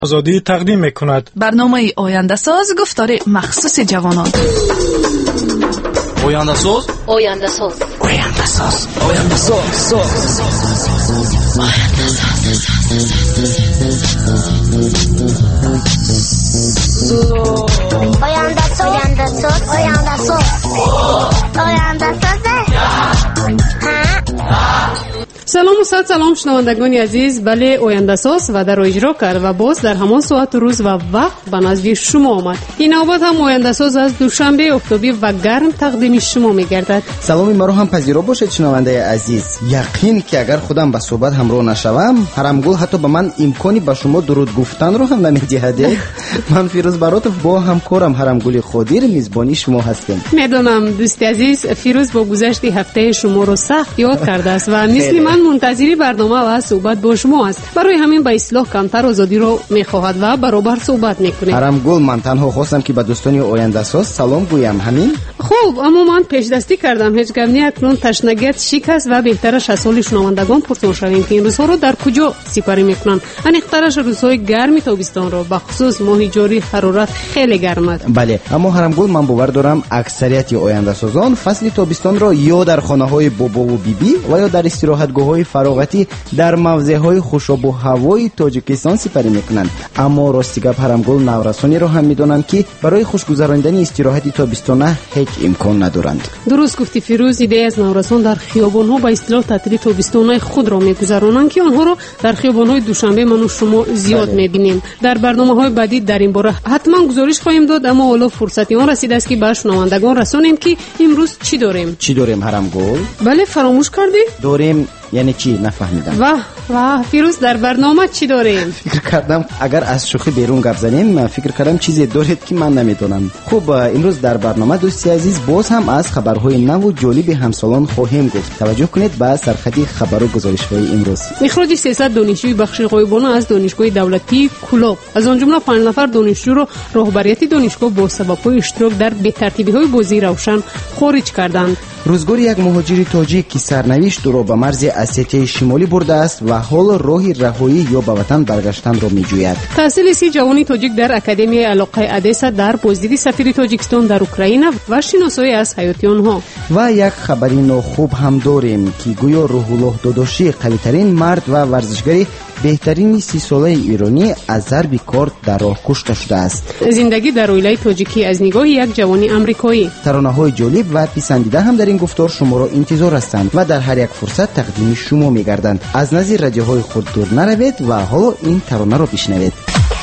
آزادی تقدیم می‌کند. برنامه آینده ساز گفتار مخصوص جوانان. آینده ساز، آینده ساز، آینده ساز، آینده ساز، آینده ساز، آینده ساز، آینده ساز، آینده ساز. سلام و صد سلام شنوندگان عزیز. بله، آینده ساز و در اجرا کرد و باز در همان ساعت روز و وقت به نزد شما آمد. این نوبت هم آینده ساز از دوشنبه اکتبری و گرم تقدیم شما می‌گردد. سلام ما رو هم پذیرا باشید شنونده عزیز. یقین که اگر خودم به صحبت همراه نشوم، حرامگل حتی به من امکانی به شما درود گفتن رو هم نمی‌دهد. من فیروز براتوف با همکارم حرامگل خودیر میزبانی شما هستم. میدونم دوست عزیز فیروز با گذشت هفته شما رو سخت یاد کرده است و مثل من منتظری برنامه و صحبت با شما است. برای همین به اصلاح کمتر آزادی رو میخواهد و برابر صحبت میکنه. حرامگل من تنها خواستم که به دوستان آینده ساز سلام گویم. همین. خوب، اما من پیش دستی کردم هیچ گپ نی. اکنون تشنگیت شکست و بهترش از حال شنوندگان پرسان شویم که این روزها رو در کجا سپری میکنن. انیخترش روزهای گرم تابستان رو، بخصوص ماه جاری حرارت خیلی گرم است. بله، اما حرامگل من باور دارم اکثریت آینده سازان فصل تابستان را یا در خانه‌های بابا و بیبی و یا در استراحتگاه‌های فراغتی در موضع‌های خوشاب و هوای تاجیکستان سپری میکنند. اما راستی گپ حرامگل نورسانی را هم میدونند که برای خوشگذراندن استراحت تابستانه هیچ امکان ندارند. درست گفتی فیروز. ایده از نورسان در خیابان‌ها با اصطلاح تعطیل تابستانه خود را میگذرانند که آنها را در خیابان‌های دوشنبه من و شما زیاد میبینیم. در برنامه‌های بعدی در این باره حتما گزارش خواهیم داد، اما حالا فرصتی آن رسیده است که به شنوندگان رسانیم که امروز چی داریم حرامگل. بله، فراموش کردی؟ داریم یعنی چی؟ نفهمیدم. واه فیروز، در برنامه چی داریم؟ فکر کردم اگر از شوخی بیرون گپ زنیم، فکر کردم چیزی دارید که من نمیدونم. خب امروز در برنامه دوستی عزیز باز هم از خبرهای نو و جالب همسالان خواهیم گفت. توجه کنید به سرخط خبر و گزارش‌های امروز. اخراج 300 دانشجوی بخش غایبانه از دانشگاه دولتی کلاب، از آن جمله 5 نفر دانشجو را راهبریت دانشگاه با سبب‌های اشتراک در بی‌ترتیبی‌های بازی روشن خارج کردند. روزگار یک مهاجر تاجیک که سرنوشت را به مرز اسیای شمالی برده است و حال راه رهایی یا به وطن برگشتن را می‌جوید. تحصیل 30 جوان تاجیک در اکادمی علاقه ادیسا در بازدید سفیر تاجیکستان در اوکراین و شناسایی از حیات آنها. و یک خبری ناخوب هم داریم که گویا روح الله داداشی قوی‌ترین مرد و ورزشگری بهترین 30 ساله ایرانی از ضرب کارت در راه کشته شده است. زندگی در اویلای تاجیکی از نگاه یک جوانی آمریکایی. ترانه‌های جالب و پسندیده هم در این گفتار شما را انتظار هستند و در هر یک فرصت تقدیم شما می‌گردند. از نظر رادیوهای خود دور نروید و حالا این ترانه را بشنوید.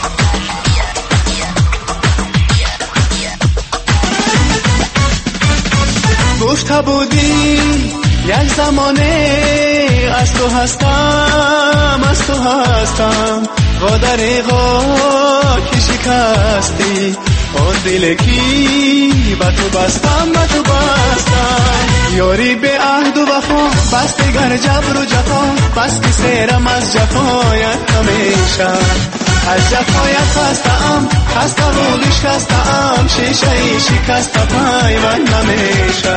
گفته بودی یک زمانه از تو هستم و دریغا که شکستی آن دل کی به تو بستم یاری به عهد و وفا بس دیگر جبر و جفا بس که سیرم از جفایت همیشه از جفایت خسته و شکستم شیشه ای شکسته پای من نمیشه.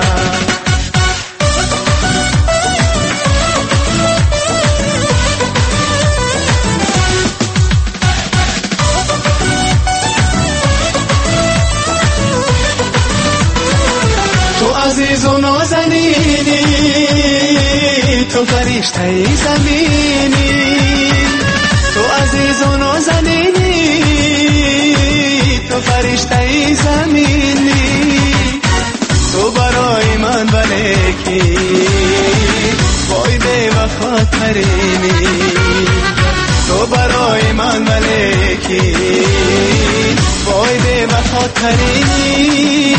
عزیز و نازنینی تو فرشته زمینی، تو عزیز و نازنینی تو فرشته زمینی، تو برای من ولیکی وای بی وفا ترینی، تو برای من ولیکی وای بی وفا ترینی.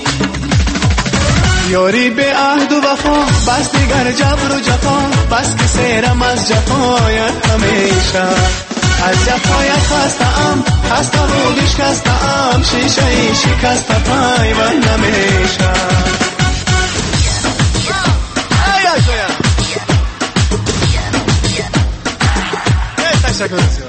یاری به عهد و وفا بس دیگر جبر و جفا بس که سیرم از جفایت همیشه از جفایت خسته و شکستم شیشه ای شکسته پای من نمیشه. تشکر.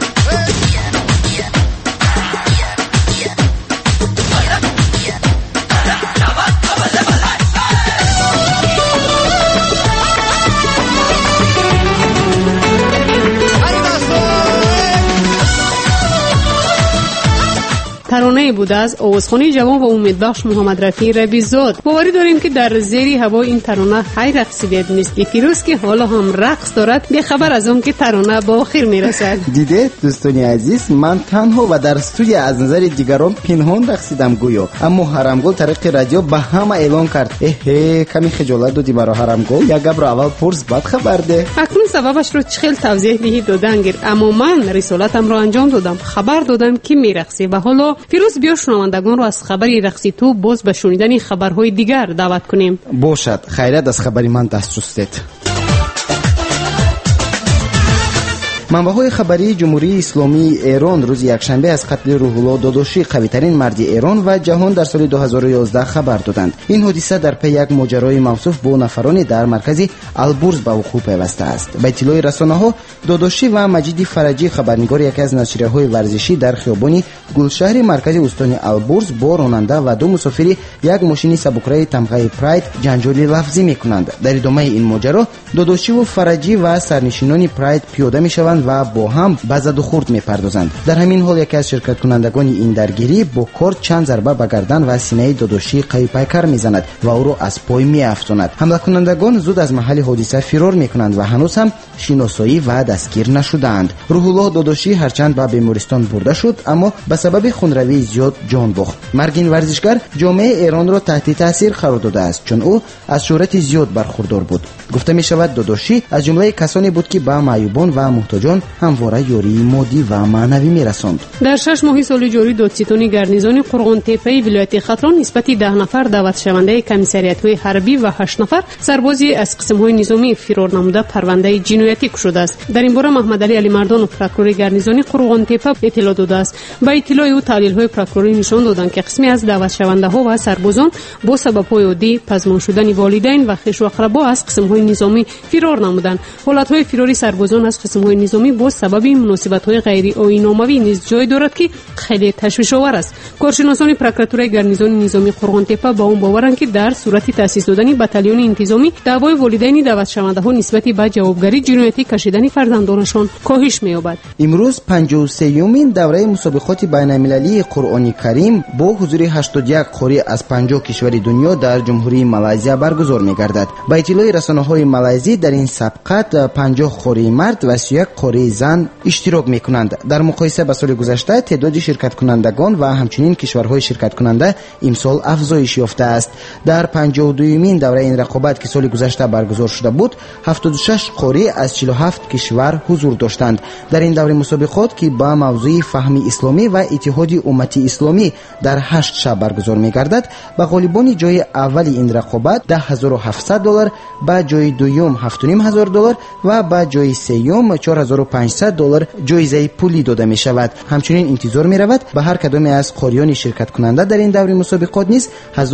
ترانه بود از آوازخوانی جوان و امیدبخش محمد رفیع ربیع‌زاد. باوری داریم که در زیر هوا این ترانه های رقصیدید مثل فیروز که حالا هم رقص دارد، به خبر از اون که ترانه با آخر میرسد. دیده دوستان عزیز، من تنها و در استودیو از نظر دیگران پنهان رقصیدم گویا، اما حرمگل طریق رادیو به همه اعلان کرد. کمی خجالت دادی برای حرمگل، یک گپ را اول پرس بعد خبر ده. اکنون سببش رو چخیل توضیح دهی دادن گیر، اما من رسالتم رو انجام دادم، خبر دادم که میرقصی. و حالا فیروز بیا شنوندگان رو از خبری رقصی تو باز به شنیدن خبرهای دیگر دعوت کنیم. باشد، خیرت از خبری من دست سوستید. منبع‌های خبری جمهوری اسلامی ایران روز یکشنبه از قتل روح الله داداشی، قوی‌ترین مرد ایران و جهان در سال 2011 خبر دادند. این حادثه در پی یک ماجرای موصوف با نفرانی در مرکز البرز به وقوع پیوسته است. به اطلاع رسانه‌ها، داداشی و مجید فرجی، خبرنگار یکی از نشریه‌های ورزشی در خیابان گلشهر مرکز استان البرز، با راننده و دو مسافر یک ماشین سبک‌راه تمغه پراید جنجالی لفظی می‌کنند. در ادامه این ماجرا، داداشی و فرجی و سرنشینان پراید پیاده می‌شوند و با هم به زد و خورد می‌پردازند. در همین حال یکی از شرکت کنندگان این درگیری با کارت چند ضربه به گردن و سینه داداشی قوی پیکر می‌زند و او را از پای می‌افتاند. حمله کنندگان زود از محل حادثه فرار می‌کنند و هنوز هم شناسایی و دستگیر نشدند. روح الله داداشی هرچند به بیمارستان برده شد، اما به سبب خونروی زیاد جان باخت. مرگ این ورزشکار جامعه ایران را تحت تاثیر قرار داده است، چون او از شهرت زیاد برخوردار بود. گفته می‌شود داداشی از جمله کسانی بود که به معیوبان و محتاجان همواره یاری مادی و معنوی می‌رساند. در 6 ماه سال جاری دادستان گارنیزون قرغان تپه ولایت خطران نسبت 10 نفر دعوت شونده کمیسریات‌های حربی و 8 نفر سربازی از قسم‌های نظامی فرار نموده پرونده جنایتی شده است. در این باره محمد علی علیمردان پروکورور گارنیزون قرغان تپه اطلاع داده است. با اطلاع او تحلیل‌های پروکوروری نشان دادند که قسمی از دعوت شونده‌ها و سربازان با سبب‌های عادی پزمان شدن والدین و خویش و اقربا از قسم‌های نظامی فرار نمودند. حالت‌های فراری سربازان از قسم‌های نظامی با سبب مناسبت‌های غیر آیین‌آمیز نیز جای دارد که خیلی تشویش‌آور است. کارشناسان پروکوراتور گارنیزون نظامی قرغان تپه با اون باورند که در صورت تأسیس دادن بتالون انتظامی دعوای والدین دعوت شونده‌ها نسبت به جوابگری جنایتی کشیدن فرزندانشان کاهش می‌یابد. امروز 53مین دوره مسابقات بین‌المللی قرآن کریم با حضور 81 قاری از 50 کشور دنیا در جمهوری مالزی برگزار می‌گردد. با اطلاع رسانه‌های مالزی در این سبقت 50 قاری مرد و 31 قاری زن اشتراک می‌کنند. در مقایسه با سال گذشته تعداد شرکت کنندگان و همچنین کشورهای شرکت کننده امسال افزایش یافته است. در 52مین دوره این رقابت که سال گذشته برگزار شده بود، 76 قاری از 47 کشور حضور داشتند. در این دوره مسابقات که با موضوع فهم اسلامی و اتحاد امتی اسلامی در 8 شب برگزار می‌گردد، به غالبان جای اول این رقابت $10,700، به جای دوم $7,500 و به جای سوم $4,500 جایزه پولی داده می شود. همچنین انتظار می رود به هر کدام از قاریان شرکت کننده در این دوره مسابقات نیز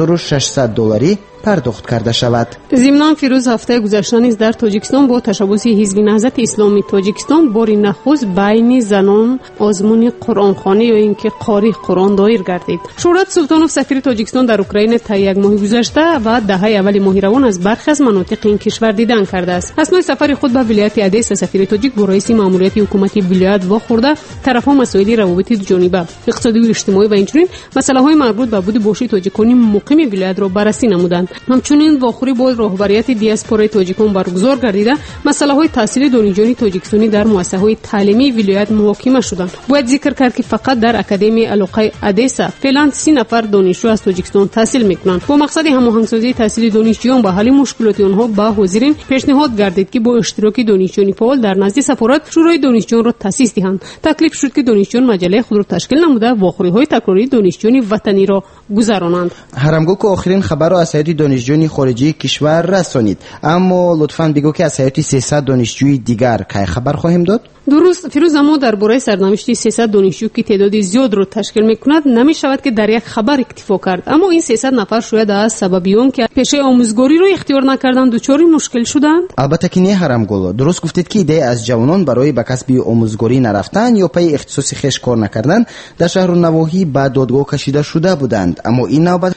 $1,600 پرداخت کرده شود. ضمناً فیروز هفته گذشته نیز در تاجیکستان با تشبث حزب نهضت اسلامی تاجیکستان بار نخست بین زنان آزمون قرآنخوانی یا اینکه قاری قرآن دایر گردید. شهرت سلطانوف سفیر تاجیکستان در اوکراین تا یک ماه گذشته و دهه اول ماه روان از برخی از مناطق این کشور دیدن کرده است. اثنای سفر خود به ولایت ادس سفیر تاجیک با رئیس ماموریت حکومتی ولایت واخورده طرفها مسائل روابط جانبه، اقتصادی و اجتماعی و اینچنین مسائل مربوط به بود باشی تاجیکانی مقیم ولایت را بررسی نمودند. همچنین واخوری با رهبریت دیاسپورای تاجیکان برگزار گردیده مسائل تحصیل دانشجویان تاجیکستانی در مؤسسه‌های تعلیمی ولایت محاکمه شدند. باید ذکر کرد که فقط در اکادمی علاقه ادسا فعلا 30 نفر دانشجو از تاجیکستان تحصیل می‌کنند. با مقصد هماهنگسازی تحصیل دانشجویان با حل مشکلات آنها با حاضرین پیشنهاد گردید که با اشتراک دانشجویان فعال در نزد سفارت شورای دانشجویان را تأسیس دهند. تکلیف شد که دانشجویان مجله خود را تشکیل نموده واخوری‌های تکراری دانشجویان وطنی را گذرانند. حرمگو که آخرین خبر را از هیئت دانشجویان خارجی کشور رسانید، اما لطفاً بگو که از هیئت 300 دانشجوی دیگر کی خبر خواهیم داد؟ درست فیروز، اما درباره سرنوشت 300 دانشجو که تعداد زیاد را تشکیل می‌کند نمی شود که در یک خبر اکتفا کرد، اما این 300 نفر شاید از سببیون که پیشه آموزگاری را اختیار نکردند دچار مشکل شدند. البته که نه حرمگل، درست گفتید که ایده از جوانان برای به کسب آموزگاری نرفتن یا پی اختصاص خیش کار نکردن در شهر و نواحی به دادگاه کشیده شده بودند، اما این نوبت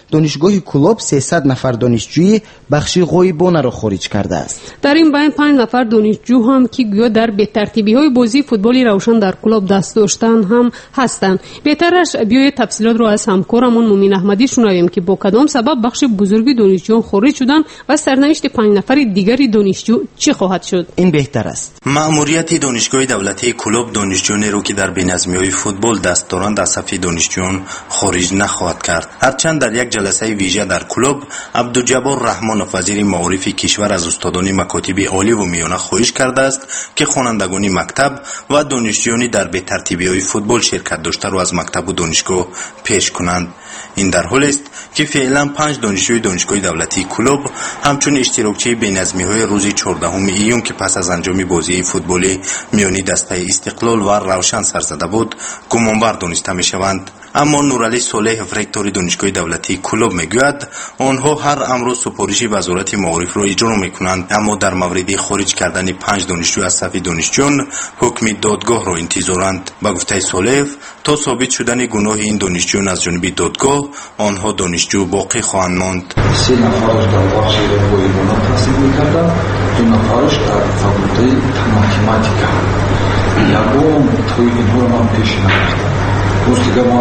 دانشگاه کلوب 300 نفر دانشجوی بخش غایبانه را خارج کرده است. در این بین 5 نفر دانشجو هم که گویا در بی‌ترتیبی‌های بازی فوتبال روشن در کلوب دست داشتن هم هستند. بهترش بیاید تفصیلات رو از همکارمون مومین احمدی شنویم که با کدام سبب بخش بزرگی دانشجویان خارج شدن و سرنوشت 5 نفر دیگری دانشجو چی خواهد شد؟ این بهتر است. مأموریت دانشگاه دولتی کلوب دانشجویانی رو که در بی‌نظمی‌های فوتبال دست دارند از صف دانشجویان خارج نخواهد کرد. هرچند در یک جلسه ویژه در کلوب عبدالجبار رحمانов وزیر معارف کشور از استادان مکاتب عالی و میانه خواهش کرده است که خوانندگان مکتب و دانشجویانی در بی‌ترتیبی‌های فوتبال شرکت داشته را از مکتب و دانشگاه پیش کنند. این در حالی است که فعلا 5 دانشجوی دانشگاه دولتی کلوب همچون اشتراکچی بی‌نظمی‌های روز 14 ایون که پس از انجام بازی فوتبالی میانی دسته استقلال و روشن سر زده بود گمانبر دانسته می‌شوند. اما نورعلی صالح رکتور دانشگاه دولتی کلوب میگوید آنها هر امر سپارش وزارت معارف را اجرا میکنند، اما در مورد خارج کردن 5 دانشجو از صف دانشجویان حکم دادگاه را انتظارند. با گفته صالح تا ثابت شدن گناه این دانشجویان از جانب دادگاه آنها دانشجو باقی خواهند ماند. 3 نفرش در بخش غایبانه تحصیل می‌کردند، 2 نفرش در فاکولته ماتماتیکا. یگان توی اینها را من پیش نکردم. روز دیگه ما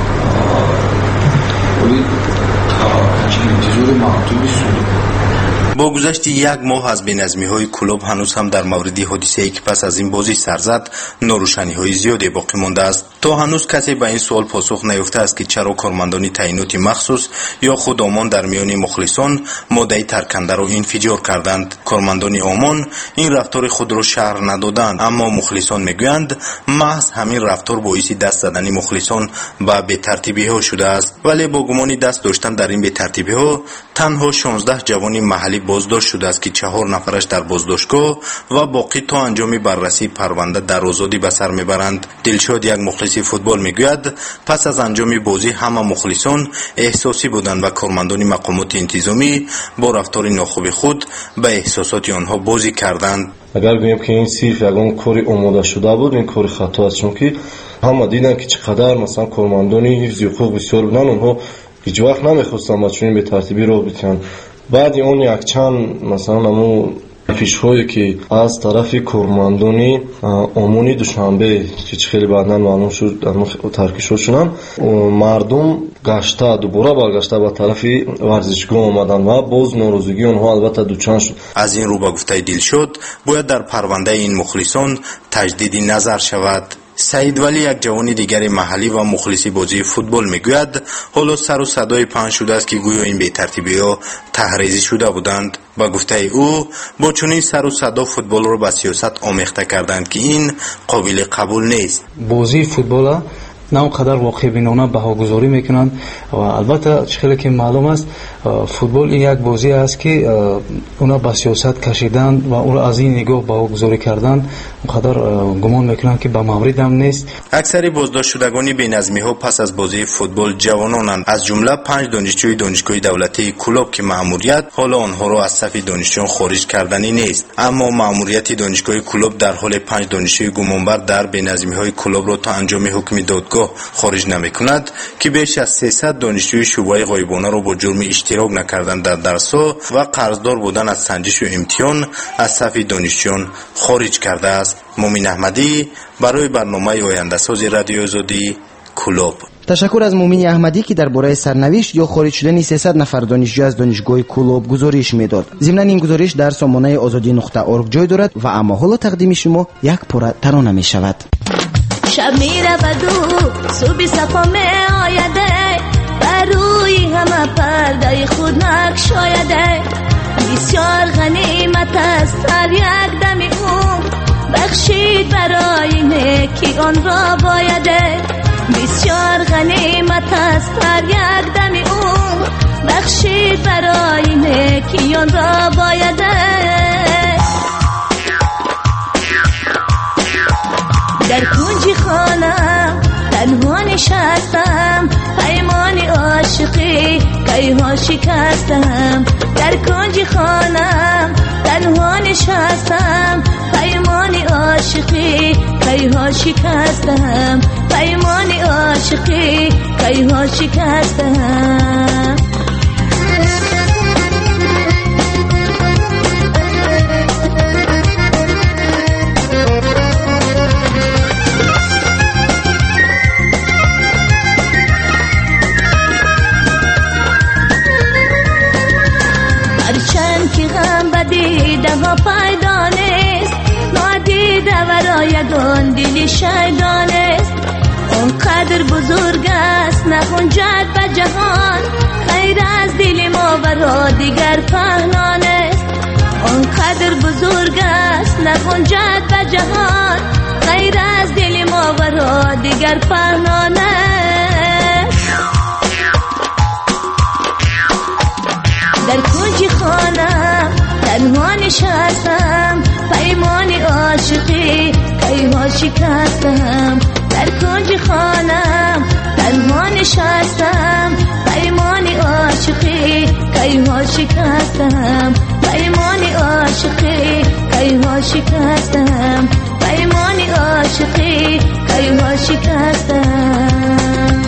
ولی تا انتظار مکتوبی سود. با گذشت 1 ماه از بی‌نظمی‌های کلوب هنوز هم در مورد حادثه‌ای که پس از این بازی سر زد ناروشنی‌های زیادی باقی مانده است. تا هنوز کسی به این سوال پاسخ نیافته است که چرا کارمندان تعیینات مخصوص یا خود آمان در میان مخلصان ماده ترکنده را انفجار کردند. کارمندان آمان این رفتار خود را شرح ندادند، اما مخلصان میگویند محض همین رفتار باعث دست زدن مخلصان به بی‌ترتیبی‌ها شده است. ولی با گمان دست داشتن در این بی‌ترتیبی‌ها تنها 16 جوان محلی بازداشت شده است که 4 نفرش در بازداشتگاه و باقی تا انجام بررسی پرونده در آزادی به سر میبرند. دلشاد یک مخلص فوتبال میگوید پس از انجام بازی همه مخلصان احساسی بودند و کارمندان مقامات انتظامی با رفتار ناخوب خود به احساسات آنها بازی کردند. اگر بگیم که این صرف یگان کاری آماده شده بود، این کاری خطا است، چون که همه دیدن که چقدر مثلا کارمندانی حفظ حقوق بسیار بودن، اونها هیچ وقت نمیخواستن با چنین بی‌ترتیبی رو بکنن. بعد اون یک چند مثلا همون پیش‌هایی که از طرف کارمندانی امونی دوشنبه که خیلی بعداً معلوم شد در ترکیش شدن، مردم گشته دوباره برگشته به طرف ورزشگاه آمدن و باز ناراضگی اونها البته دوچند شد. از این رو با گفته دلشاد باید در پرونده این مخلصان تجدید نظر شود. سعید ولی یک جوان دیگر محلی و مخلصی بازی فوتبال میگوید حالا سر و صدای پنج شده است که گویا این بی‌ترتیبی‌ها تحریزی شده بودند. با گفته او با چنین سر و صدا فوتبال را به سیاست آمیخته کردند که این قابل قبول نیست. بازی فوتبال نه اونقدر واقع بینانه بهاگذاری میکنند و البته خیلی که معلوم است فوتبال این یک بازی است که اونا به سیاست کشیدن و اون از این نگاه بهاگذاری کردن اونقدر گمان میکنند که به مورد هم نیست. اکثر بازداشت شدگان بی‌نظمی ها پس از بازی فوتبال جوانانند، از جمله 5 دانشجوی دانشگاه دولتی کلوب که مأموریت حالا آنها را از صف دانشجویان خارج کردنی نیست، اما مأموریت دانشگاه کلوب در حال 5 دانشجوی گمانبر در بی‌نظمی های کلوب را تا انجام حکم دادگاه خارج نمی‌کند که بیش از 300 دانشجوی شعبه غایبانه را با جرم اشتراک نکردن در درس‌ها و قرضدار بودن از سنجش و امتحان از صف دانشجویان خارج کرده است. مومین احمدی برای برنامه آینده‌ساز رادیو آزادی کلوب. تشکر از مومین احمدی که درباره سرنوشت یا خارج شدن 300 نفر دانشجو از دانشگاه کلوب گزارش میداد. ضمن این گزارش در سامانه azadi.org جای دارد و اما حالا تقدیم شما یک پاره ترانه می شود. شب میره بدو صبح صفا می آیده بروی همه پرده خود نگشایده بسیار غنیمت است هر یک دم او بخشید برای نیکی آن را بایده بسیار غنیمت است هر یک دم او بخشید برای نیکی آن را بایده در کنج خانم تنها نشستم پیمان عاشقی کیها شکستم در کنج خانم تنها نشستم پیمان عاشقی کیها شکستم پیمان عاشقی کی ها شکستم. هرچند که غم بدیده ها پیدا نیست، نادیده ورا یگان دلی شیدان است. اونقدر بزرگ است نگنجد به جهان، خیر از دل ما ورا دیگر پنهان است. اونقدر بزرگ است نگنجد به جهان، خیر از دل ما ورا دیگر پنهان است. در کنج خانم تنها نشستم، پیمان عاشقی کی ها شکستم. در کنج خانم تنها نشستم، پیمان عاشقی کی ها شکستم. پیمان عاشقی کی ها شکستم. پیمان عاشقی کی ها شکستم.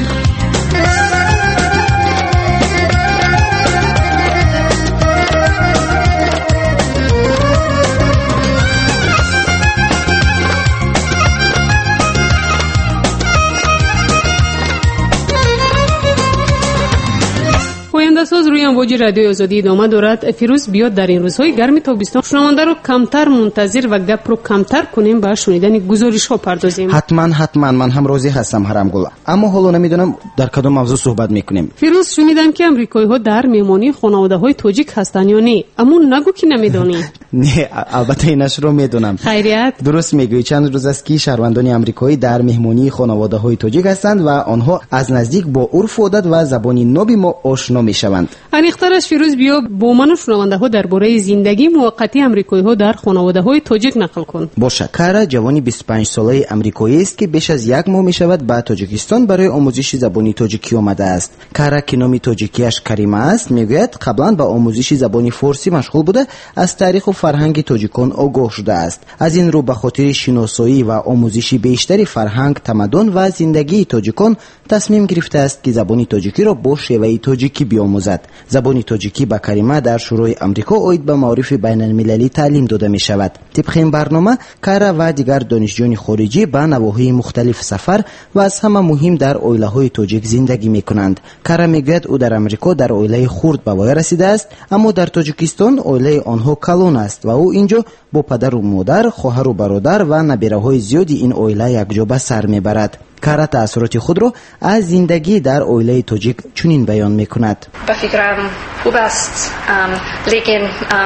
پاینده‌ساز روی امواج رادیو آزادی ادامه دارد. فیروز بیاد در این روزهای گرم تابستان شنونده رو کمتر منتظر و گپ رو کمتر کنیم، با شنیدن گزارش ها پردازیم. حتما من هم راضی هستم حرمگل، اما حالا نمیدونم در کدام موضوع صحبت میکنیم. فیروز شنیدم که امریکایی ها در میمانی خانواده های تاجیک هستن یا نه؟ اما نگو که نمیدونی. نه البته اینش رو میدونم. خیریت؟ درست میگویی. چند روز است که شهروندان امریکایی در مهمانی خانواده های تاجیک هستند و آنها از نزدیک با عرف و عادت و زبان ناب ما آشنا میشوند. انیخترش فیروز بیا با من و شنونده ها درباره زندگی موقتی امریکایی ها در خانواده های تاجیک نقل کن. باشه. کارا جوانی 25 ساله امریکایی است که بیش از یک ماه میشود به تاجیکستان برای آموزش زبان تاجیکی آمده است. کارا که نام تاجیکیش کریمه است، میگوید قبلا به آموزش زبان فارسی مشغول بوده، از تاریخ و فرهنگ تاجیکان آگاه شده است. از این رو به خاطر شناسایی و آموزش بیشتر فرهنگ، تمدن و زندگی تاجیکان تصمیم گرفته است که زبان تاجیکی را با شیوه تاجیکی بیاموزد. زبان تاجیکی به کریمه در شورای آمریکا اوید به معارف بین المللی تعلیم داده می شود. طبق این برنامه کارا و دیگر دانشجویان خارجی به نواحی مختلف سفر و از همه مهم در عائله های تاجیک زندگی می کنند. کارا میگوید او در آمریکا در عائله خرد به وای رسیده است، اما در تاجیکستان عائله آنها کلان است و او اینجا با پدر و مادر، خواهر و برادر و نبیره های زیادی این عائله یکجا به سر میبرد. کارا تأثیرات خود را از زندگی در عائله تاجیک چنین بیان میکند. به فکرم خوب است، لیکن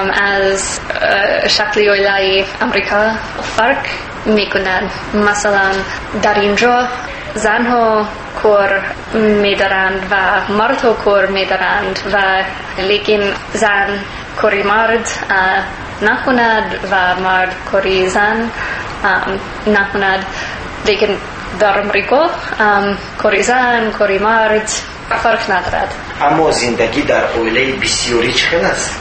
از شکل عائله امریکا فرق میکند. مثلا در اینجا زنها کار میدارند و مردها کار میدارند، و لیکن زن کاری مرد نکند و مرد کاری زن نکند. لیکن در امریکا کاری زن کاری مرد فرق ندارد. اما زندگی در عائله بسیاری چقدر است؟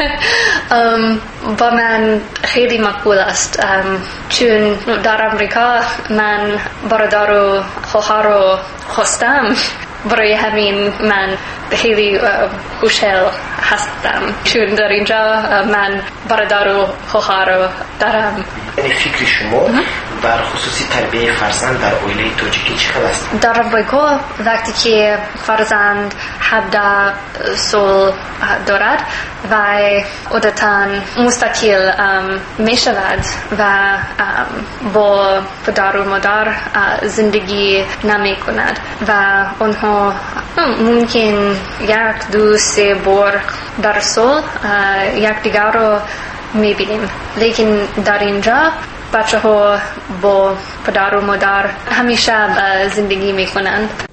با من خیلی مقبول است، چون در امریکا من برادر و خواهر رو خواستم، برای همین من خیلی خوشحال هستم، چون در اینجا من برادر و خواهر رو دارم. یعنی فکر شما بر خصوصی تربیت فرزند در عائله تاجیکی چقدر است؟ در امریکا وقتی که فرزند 17 سال دارد و عادتاً مستقل می شود و با پدر و مادر زندگی نمی کند و آنها ممکن 1-2-3 بار در سال یکدیگر رو می بینیم. لیکن در اینجا بچه ها با پدر و مادر همیشه زندگی می کنند.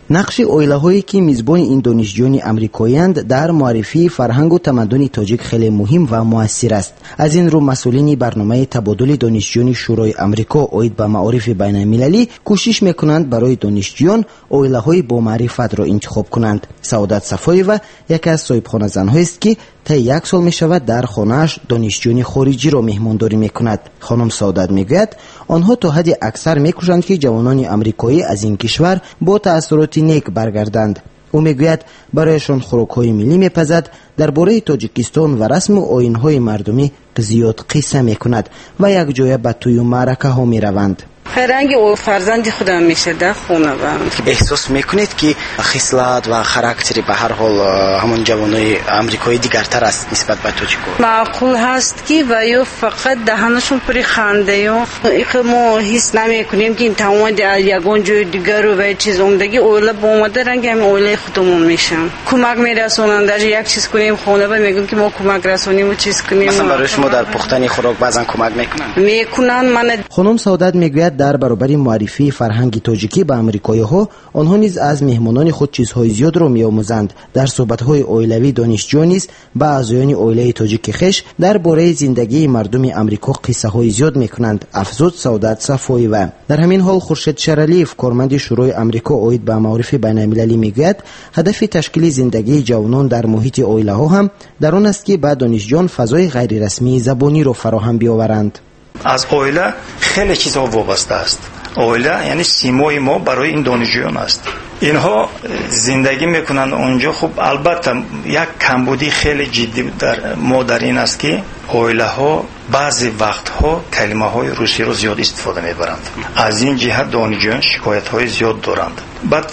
نقش اویله‌هایی که میزبان این دانشجویان آمریکایی‌اند در معرفی فرهنگ و تمدن تاجیک خیلی مهم و مؤثر است. از این رو مسئولین برنامه تبادل دانشجویان شورای آمریکا اوید به معارف بین‌المللی کوشش میکنند برای دانشجویان اویله‌های با معرفت را انتخاب کنند. سعادت صفایی‌وا یکی از صاحبخانه زن‌هایی است که تا 1 سال میشود در خانه‌اش دانشجویان خارجی را مهمانداری میکند. خانم سعادت میگوید آنها تا حد اکثر میکوشند که جوانان آمریکایی از این کشور با تأثیرات نیک برگردند. او میگوید برایشان خوراک‌های ملی میپزد، درباره تاجیکستان و رسم و آیین‌های مردمی زیاد قصه میکند و یک جای به توی معرکه ها میروند. فرنگ او فرزند خودم میشه در خونه و احساس میکنید که خصلت و خاراکتری به هر حال همون جوانای آمریکایی دیگرتر است نسبت به تاجیک‌ها؟ معقول هست که و یا فقط دهنشون پری خنده و ما حس نمیکنیم که این تمام یگان جای دیگر رو و چیز اومدگی اوله با اومده رنگ همین اوله خودمون میشن کمک میرسونن. در یک چیز کنیم خونه و میگن که ما کمک رسونیم و چیز کنیم. مثلا برای شما در پختن خوراک بعضا کمک میکنن؟ من خانم سعادت میگوید در برابر معرفی فرهنگ تاجیکی به آمریکایی‌ها آنها نیز از مهمانان خود چیزهای زیاد را می‌آموزند. در صحبت‌های اویلوی دانشجویان نیز با اعضایان اویله تاجیک خویش درباره زندگی مردم آمریکا قصه‌های زیاد می‌کنند. افزود سعادت صفایی‌وا. در همین حال خورشید شرالیف کارمند شورای آمریکا اوید به معارف بین‌المللی میگوید هدف تشکیل زندگی جوانان در محیط اویله‌ها هم در آن است که به دانشجویان فضای غیر رسمی زبانی را فراهم بیاورند. از اویله خیلی چیزها وابسته است. اویله یعنی سیمای ما برای این دانشجویان است. اینها زندگی میکنند اونجا. خب البته یک کمبودی خیلی جدی در این است که اویله ها بعضی وقتها کلمه های روسی رو زیاد استفاده میبرند. از این جهت دانشجویان شکایت های زیاد دارند. بعد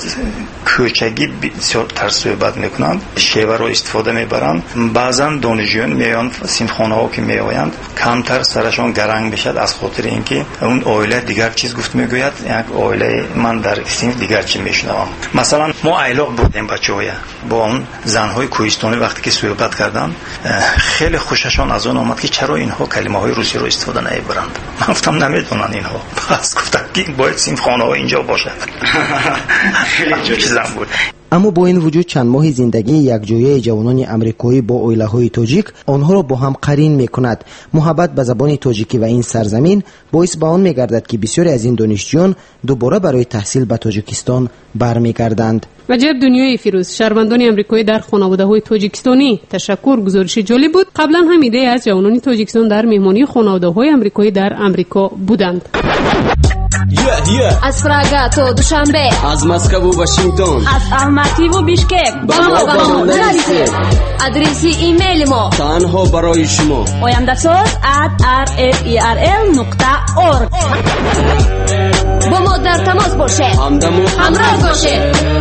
کوچگی بسیار صحبت میکنند، شیوه رو استفاده میبرند. بعضا دانشجویان میان سینخانه ها که میآیند کمتر سرشان گرنگ بشد از خاطر اینکه اون اویله دیگر چیز گفت میگوید، یک اویله من در سین دیگر چی میشنوم. مثلا ما ایلاق بودیم بچه‌ها با اون زنهای کوهستانی وقتی که صحبت کردن خیلی خوششان از اون آمد که چرا اینها کلمه های روسی رو استفاده نمیبرند. من گفتم نمیدونن اینها، پس گفتم که باید سینخانه ها اینجا باشه. خیلی چیزام بود. اما با این وجود چند ماه زندگی یک جایه جوانان آمریکایی با اویله‌های تاجیک آنها را با هم قرین می‌کند. محبت به زبان تاجیکی و این سرزمین باعث به آن می‌گردد که بسیاری از این دانشجویان دوباره برای تحصیل به تاجیکستان برمیگردند. وجب دنیای فیروز، شهروندان آمریکایی در خانواده‌های تاجیکستانی. تشکر. گزارش جالب بود. قبلا هم ایده از جوانان تاجیکستان در مهمانی خانواده‌های آمریکایی در آمریکا بودند. از پراگا تا دوشنبه، از مسکو و واشنگتن، از الماتی و بیشکک با ما نرسید. آدرس ایمیل ما تنها برای شما oyandasaz@rferl.org. با ما در تماس باشید، همراه باشید.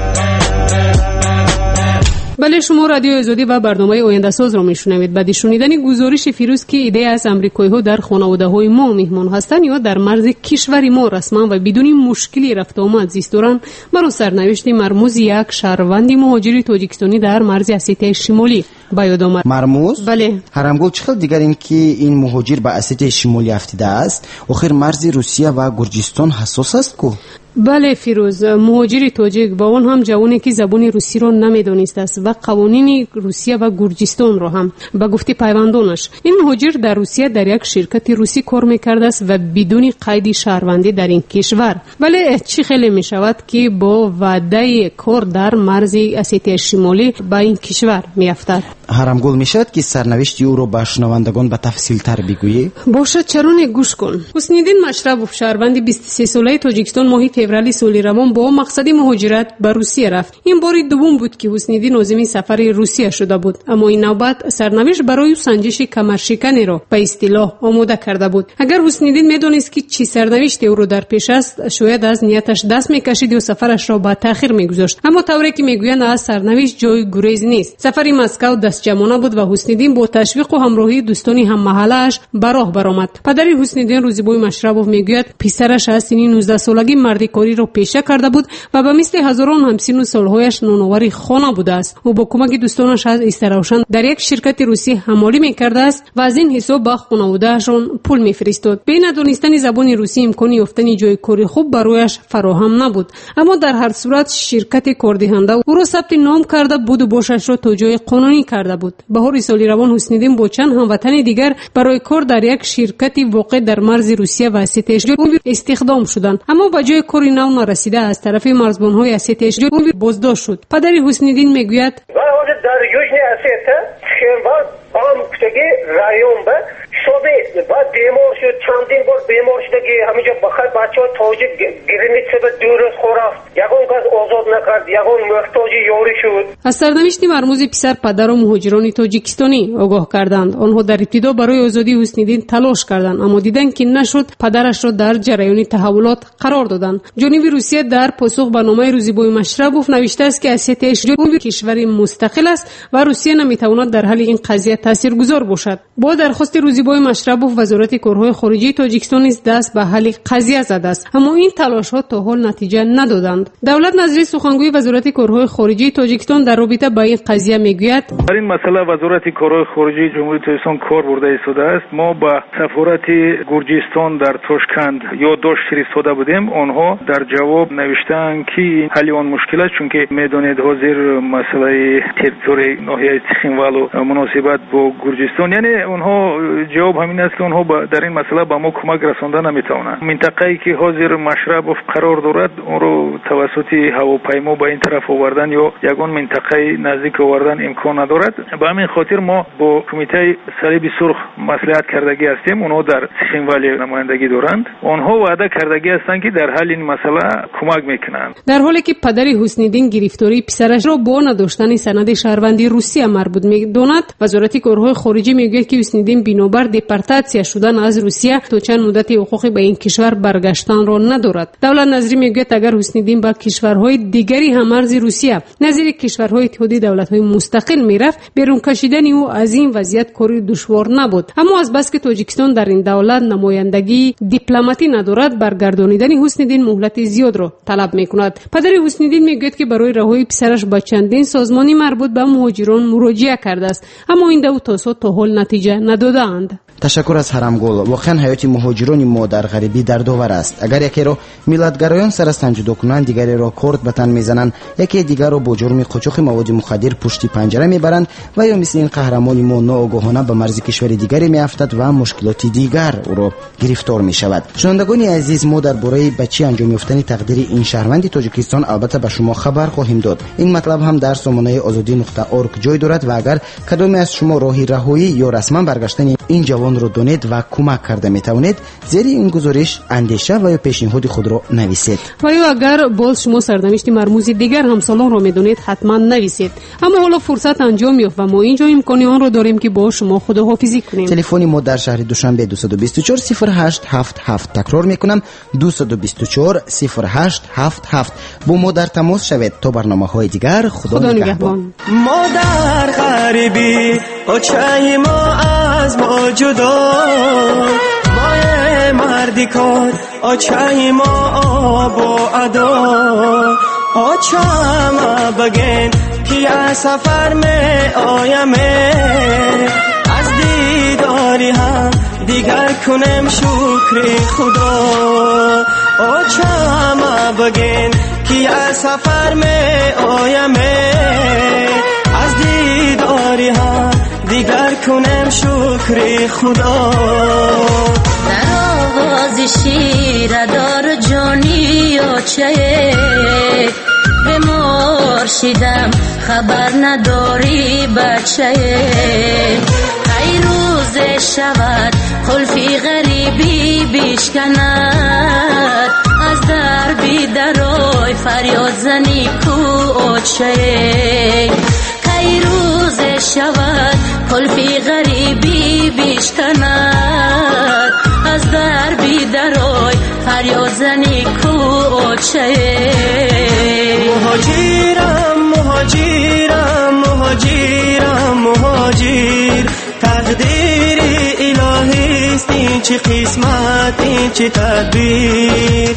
بله، شما رادیو آزادی و برنامه آینده ساز را میشنوید. بعد شنیدن گزارش فیروز که ایده از آمریکایی‌ها در خانواده‌های ما مهمان هستند یا در مرز کشور ما رسما و بدون مشکلی رفت آمد زیست دارند، مرا سرنوشت مرموز یک شهروند مهاجر تاجیکستانی در مرز اسیای شمالی به یاد آمد. مرموز؟ بله. هرمگو چه دیگر این که این مهاجر به اسیای شمالی افتیده است؟ آخر مرز روسیه و گرجستان حساس است کو؟ بله فیروز، مهاجر تاجیک با اون هم جوانی که زبان روسی را نمیدانست است و قوانین روسیه و گرجستان را هم به گفته پیوندانش. این مهاجر در روسیه در یک شرکت روسی کار میکرده است و بدون قید شهروندی در این کشور. ولی چی خیلی می شود که با وعده کار در مرز اسیای شمالی به این کشور میافتد. هرمگول می شود که سرنوشت او را به شنوندگان به تفصیل تر بگویی؟ باشه، چرا نه، گوش کن. حسنیدین مشربوف شهروند 23 ساله تاجیکستان ماه فوریه سال روان با مقصد مهاجرت به روسیه رفت. این بار دوم بود که حسنیدین عازم سفر روسیه شده بود، اما این نوبت سرنوشت برای سنجش کمرشکنی را به اصطلاح آماده کرده بود. اگر حسنیدین میدونست که چی سرنوشت او را در پیش است، شاید از نیتش دست میکشید و سفرش را به تأخیر میگذاشت. اما طوری که میگویند از سرنوشت جای گریز نیست. سفر مسکو از جوانه بود و حسنیدین با تشویق و همراهی دوستانی هم محله‌اش به راه برآمد. پدر حسنیدین روزیبوی مشربوف میگوید پسرش از سن 19 سالگی مردکاری را پیشه کرده بود و به مثل هزاران همسن و سالهایش نانآور خانه بوده است. او با کمک دوستانش از استراوشن در یک شرکت روسی حمالی میکرده است و از این حساب به خانواده‌شان پول میفرستاد. به ندانستن زبان روسی امکان یافتن جای کاری خوب برایش فراهم نبود، اما در هر صورت شرکت کاردهنده او را ثبت نام کرده بود و باشش را تا جای قانونی کرده بود. بهار سال روان حسنیدین با چند هموطن دیگر برای کار در یک شرکت واقع در مرز روسیه و اسیت اشغال استخدام شدند، اما به جای کاری نو نرسیده از طرف مرزبان‌های اسیت اشغال بازداشت شد. پدر حسنیدین میگوید در یوژنی اسیت خیرباد آموختگی رایون به شده بعد بیمار شد، چندین بار بیمار شدگی همینجا بخیر بچه ها تاجیک گرینیت سبه درست خورفت، یکون کس آزاد نکرد، یکون محتاجی یاری شد. از سرنوشت مرموز پسر پدر و مهاجران تاجیکستانی آگاه کردند. آنها در ابتدا برای آزادی حسنیدین تلاش کردند، اما دیدن که نشد پدرش را در جریان تحولات قرار دادند. جنوب روسیه در پاسخ به نامه روزیبوی مشربوف نوشته است که اسیت اشغال کشور مستقل است و روسیه نمیتواند در حل این قضیه تاثیرگذار باشد. با درخواست روزیبوی مشربوف وزارت کارهای خارجه تاجیکستان نیز دست به حل قضیه زده است، اما این تلاش‌ها تا حال نتیجه ندادند. دولت نظری سخنگوی وزارت کارهای خارجه تاجیکستان در رابطه با این قضیه میگوید در این مسئله وزارت کارهای خارجه جمهوری تاجیکستان کار برده ایستاده است. ما با سفارت گرجستان در تاشکند یادداشت فرستاده بودیم. آنها در جواب نوشتند که حل آن مشکل است، چون که میدانید حاضر مسئله تریتوری ناحیه تخینوال و مناسبت با گرجستان، یعنی آنها جواب همین است که آنها در این مسئله با ما کمک رساندن نمیتوانند. منطقه‌ای که حاضر مشربوف قرار دارد اون رو توسط هواپیما به این طرف آوردن یا یگان منطقه نزدیک آوردن امکان ندارد. به همین خاطر ما با کمیته صلیب سرخ مصلحت کردگی هستیم. اونها در تخینوال نمایندگی دارند. آنها وعده کردگی هستند که در حل این مسئله کمک میکنند. در حالی که پدر حسنیدین گرفتاری پسرش را با نداشتن سند شهروندی روسیه مربوط می‌داند، وزارت کارهای خارجه میگوید که حسنیدین بنابر دپورتاسیا شدن از روسیه تا چند مدت حقوقی به این کشور برگشتن را ندارد. دولت نظری میگوید اگر حسنیدین به کشورهای دیگری هم مرز روسیه نظیر کشورهای اتحادیه دولت‌های مستقل میرفت، بیرون کشیدن او از این وضعیت کاری دشوار نبود. اما از بس که تاجیکستان در این دولت نمایندگی دیپلماتی ندارد، برگردانیدن حسنیدین مهلت زیاد را طلب میکند. پدر حسنیدین میگوید که برای رهایی پسرش با چندین سازمانی مربوط به مهاجران مراجعه کرده است، اما این دو تا حال نتیجه ندادند. تشکر از حرمگل. واقعا حیات مهاجران ما در غریبی دردآور است. اگر یکی را ملتگرایان سر سنجیده کنند، دیگری را کرد به تن میزنند، یکی دیگر را با جرم قاچاق مواد مخدر پشت پنجره میبرند و یا مثل این قهرمان ما ناآگاهانه به مرز کشور دیگری میافتد و مشکلات دیگر او را گرفتار میشود. شنوندگان عزیز، ما درباره به چه انجام یافتن تقدیر این شهروند تاجیکستان البته به شما خبر خواهیم داد. این مطلب هم در سامانه azadi.org جای دارد و اگر کدام از شما راهی رهایی یا رسما برگشتن این جوان رو دونید و کمک کرده میتوانید زیر این گزارش اندیشه و یا پیشنهاد خود را نویسید. و یا اگر باز شما سرنوشت مرموز دیگر همسالان را میدونید حتما نویسید. اما حالا فرصت انجام یافت و ما اینجا امکانی آن را داریم که با شما خداحافظی کنیم. تلفن ما در شهر دوشنبه 224 0877. تکرار میکنم 224 0877. با ما در تماس شوید تا برنامه‌های دیگر. خدا نگهبان. ما در غریبی آچه ما از ما جدا، ما مردی کار آچه ما آب و ادا، آچه ما بگین که از سفر می آیم، از دیداری هم دیگر کنم شکر خدا، آچه ما بگین که از سفر می آیم، از دیداری هم دیگر کنم شکر خدا. در آواز شیر دار جانی آچه به مرشدم خبر نداری بچه، ای روز شود خلفی غریبی بیشکند، از دربی درای فریاد زنی کو آچه، ای روز شود خلفی غریبی بیشکند، از دربی درای فریاد زنی کو آچه. مهاجرم مهاجرم مهاجرم مهاجرم چه قسمت این چه تدبیر.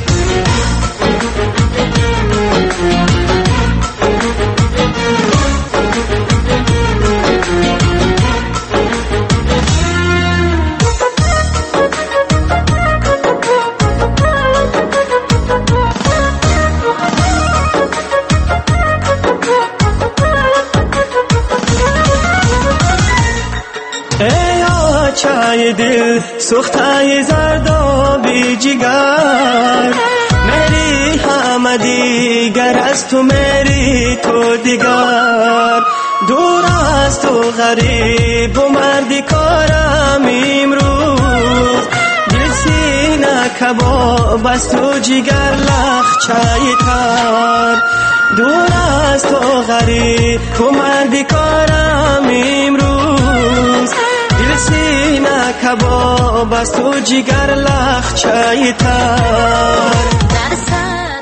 چای دل سوختای زردابی جگر میری همه دیگر از تو میری تو دیگر دور از تو غریب و مردی کارم امروز دل سینه کباب از تو جگر لخ چای تر دور از تو غریب و مردی کارم امروز دل سینه کباب از تو جگر لخ چای تر.